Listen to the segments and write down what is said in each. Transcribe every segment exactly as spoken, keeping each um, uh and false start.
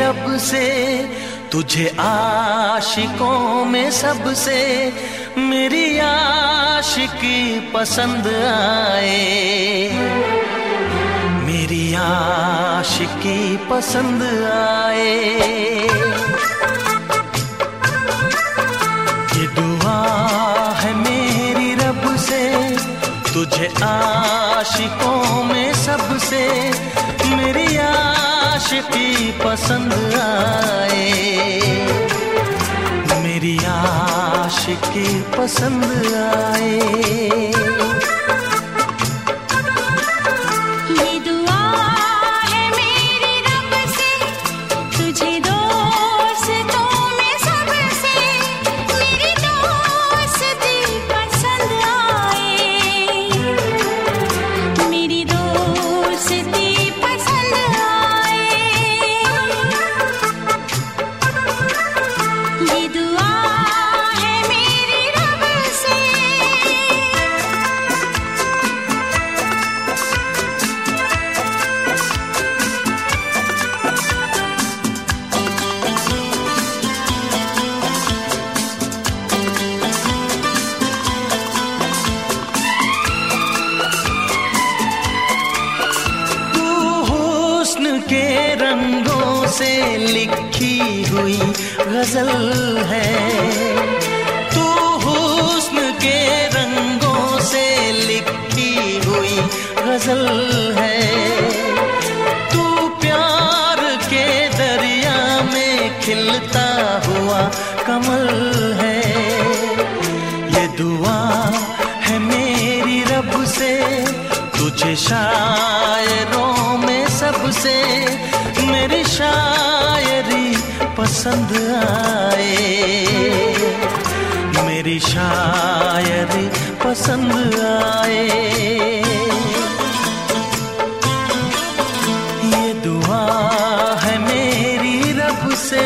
रब से, तुझे आशिकों में सबसे मेरी आशिकी पसंद आए, मेरी आशिकी पसंद आए। ये दुआ है मेरी रब से, तुझे आशिकों में सबसे मेरी आशिकी पसंद आए, मेरी आशिकी पसंद आए। के रंगों से लिखी हुई गजल है, तू हुस्न के रंगों से लिखी हुई गजल है, तू प्यार के दरिया में खिलता हुआ कमल है। ये दुआ है मेरी रब से, तुझे शायरों में सबसे मेरी शायरी पसंद आए, मेरी शायरी पसंद आए। ये दुआ है मेरी रब से।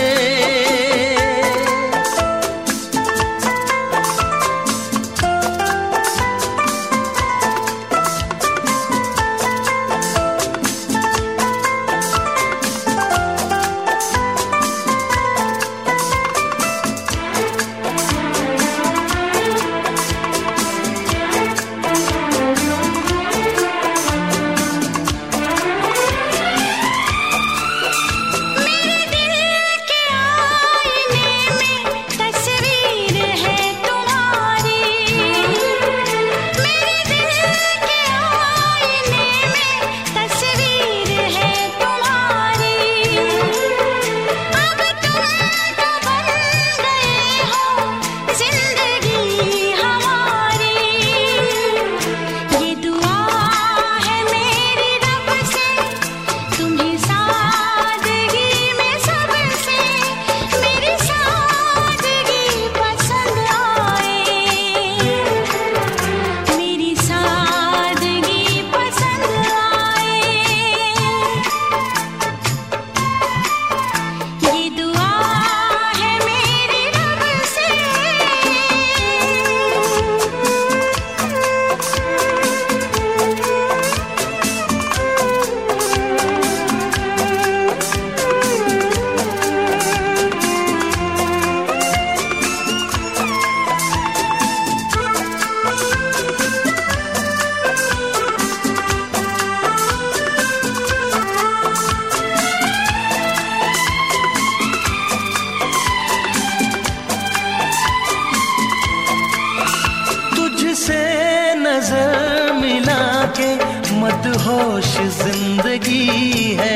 नजर मिला के मदहोश जिंदगी है,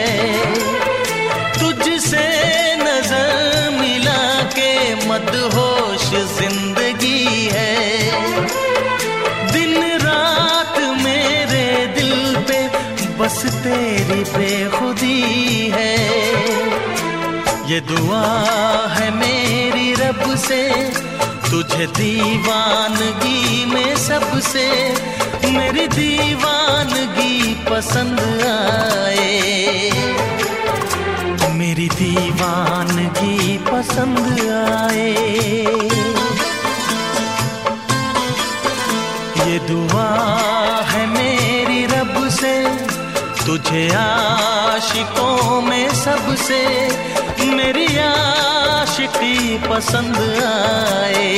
तुझसे नजर मिला के मदहोश जिंदगी है। दिन रात मेरे दिल पे बस तेरी बेखुदी है। ये दुआ है मेरी रब से, तुझे दीवानगी में सबसे मेरी दीवानगी पसंद आए, मेरी दीवानगी पसंद आए। ये दुआ है मेरी रब से, तुझे आशिकों में सबसे मेरी आशिकी पसंद आए,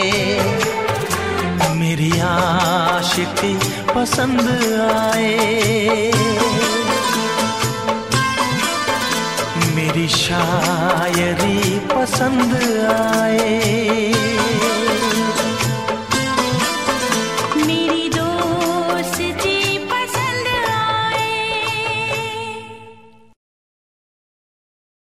मेरी आशिकी पसंद आए, मेरी शायरी पसंद आए।